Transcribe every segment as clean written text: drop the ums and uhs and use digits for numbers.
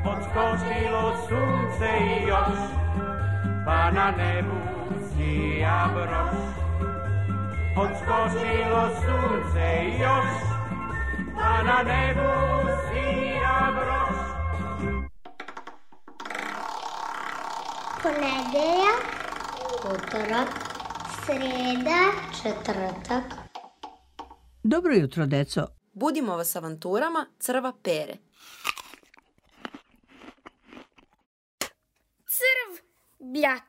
odskočilo sunce i još, pa na nebu sija broš. Odskočilo sunce i još, pa na nebu sija broš. Ponedeljak, utorak, sreda, četvrtak. Dobro jutro, deco. Budimo vas avanturama Crva Pere. Crv bljak.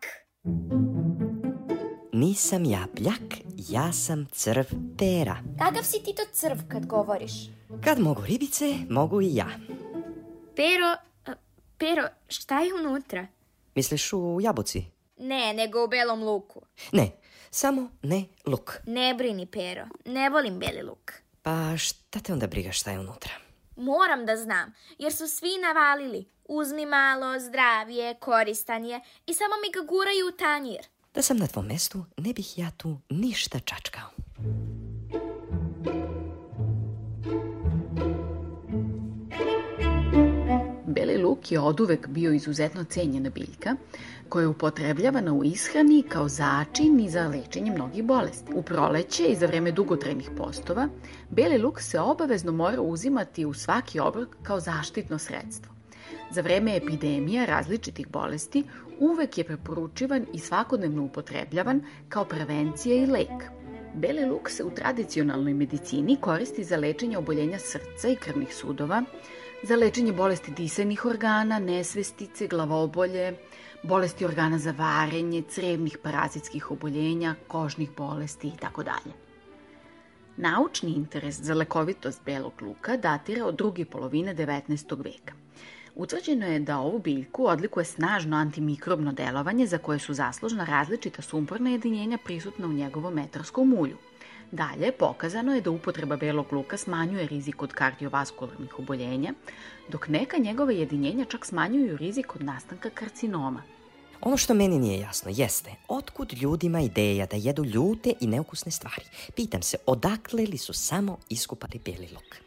Nisam ja bljak, ja sam crv pera. Kakav si ti to crv kad govoriš? Kad mogu ribice, mogu i ja. Pero, šta je unutra? Misliš u jabuci? Ne, nego u belom luku. Ne, samo ne luk. Ne brini, Pero, ne volim beli luk. Pa šta te onda briga šta je unutra? Moram da znam, jer su svi navalili. Uzmi malo, zdravije, koristan je i samo mi ga guraju u tanjir. Da sam na tvom mestu, ne bih ja tu ništa čačkao. Beli luk je oduvek bio izuzetno cenjena biljka koja je upotrebljavana u ishrani kao začin i za lečenje mnogih bolesti. U proleće i za vreme dugotrajnih postova, beli luk se obavezno mora uzimati u svaki obrok kao zaštitno sredstvo. Za vreme epidemija različitih bolesti uvek je preporučivan i svakodnevno upotrebljavan kao prevencija i lek. Beli luk se u tradicionalnoj medicini koristi za lečenje oboljenja srca i krvnih sudova, za lečenje bolesti disajnih organa, nesvestice, glavobolje, bolesti organa za varenje, crevnih parazitskih oboljenja, kožnih bolesti itd. Naučni interes za lekovitost belog luka datira od druge polovine 19. veka. Utvrđeno je da ovu biljku odlikuje snažno antimikrobno delovanje za koje su zaslužna različita sumporna jedinjenja prisutna u njegovom etarskom ulju. Dalje, pokazano je da upotreba belog luka smanjuje rizik od kardiovaskularnih oboljenja, dok neka njegova jedinjenja čak smanjuju rizik od nastanka karcinoma. Ono što meni nije jasno jeste, otkud ljudima ideja da jedu ljute i neukusne stvari? Pitam se, odakle li su samo iskupali bijeli luk?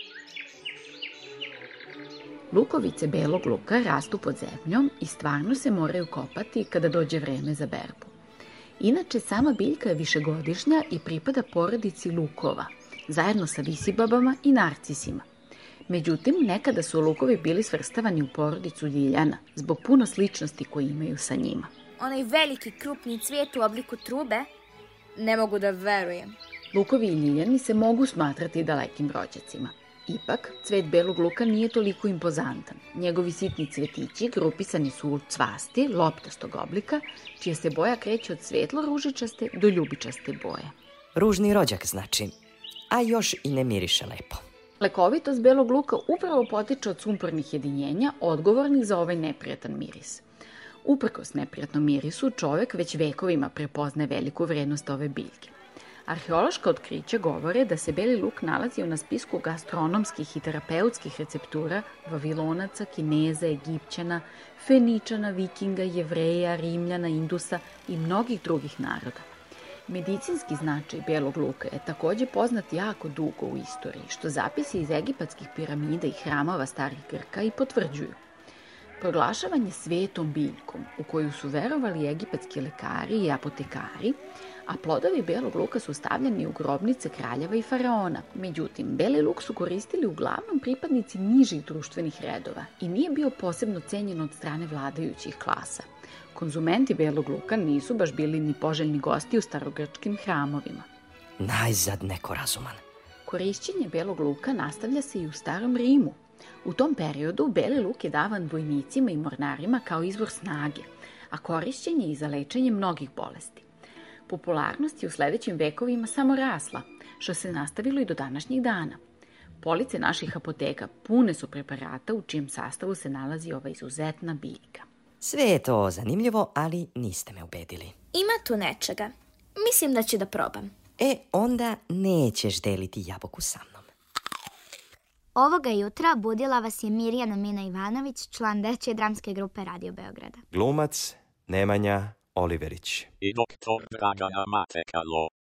Lukovice belog luka rastu pod zemljom i stvarno se moraju kopati kada dođe vreme za berbu. Inače, sama biljka je višegodišnja i pripada porodici lukova, zajedno sa visibabama i narcisima. Međutim, nekada su lukovi bili svrstavani u porodicu ljiljana, zbog puno sličnosti koje imaju sa njima. Onaj veliki krupni cvijet u obliku trube? Ne mogu da verujem. Lukovi i ljiljani se mogu smatrati dalekim rođacima. Ipak, cvet belog luka nije toliko impozantan. Njegovi sitni cvetići grupisani su u cvasti, loptastog oblika, čija se boja kreće od svetlo ružičaste do ljubičaste boje. Ružni rođak znači, a još i ne miriše lepo. Lekovitost belog luka upravo potiče od sumpornih jedinjenja odgovornih za ovaj neprijatan miris. Uprkos neprijatnom mirisu, čovek već vekovima prepoznaje veliku vrednost ove biljke. Arheološka otkrića govore da se beli luk nalazio na spisku gastronomskih i terapeutskih receptura Vavilonaca, Kineza, Egipćana, Feničana, Vikinga, Jevreja, Rimljana, Indusa i mnogih drugih naroda. Medicinski značaj belog luka je takođe poznat jako dugo u istoriji, što zapisi iz egipatskih piramida i hramova starih Grka i potvrđuju. Proglašavanje svetom biljkom, u koju su verovali egipatski lekari i apotekari, a plodovi belog luka su stavljeni u grobnice kraljeva i faraona. Međutim, beli luk su koristili uglavnom pripadnici nižih društvenih redova i nije bio posebno cenjen od strane vladajućih klasa. Konzumenti belog luka nisu baš bili ni poželjni gosti u starogrčkim hramovima. Najzad neko razuman. Korišćenje belog luka nastavlja se i u starom Rimu. U tom periodu beli luk je davan vojnicima i mornarima kao izvor snage, a korišćen je i za lečenje mnogih bolesti. Popularnost je u sledećim vekovima samo rasla, što se nastavilo i do današnjih dana. Police naših apoteka pune su preparata u čijem sastavu se nalazi ova izuzetna biljka. Sve je to zanimljivo, ali niste me ubedili. Ima tu nečega. Mislim da ću da probam. Onda nećeš deliti jabuku sa mnom. Ovoga jutra budila vas je Mirjana Mina Ivanović, član dečje dramske grupe Radio Beograda. Glumac Nemanja Oliverić i doktor Dragana Matekalo.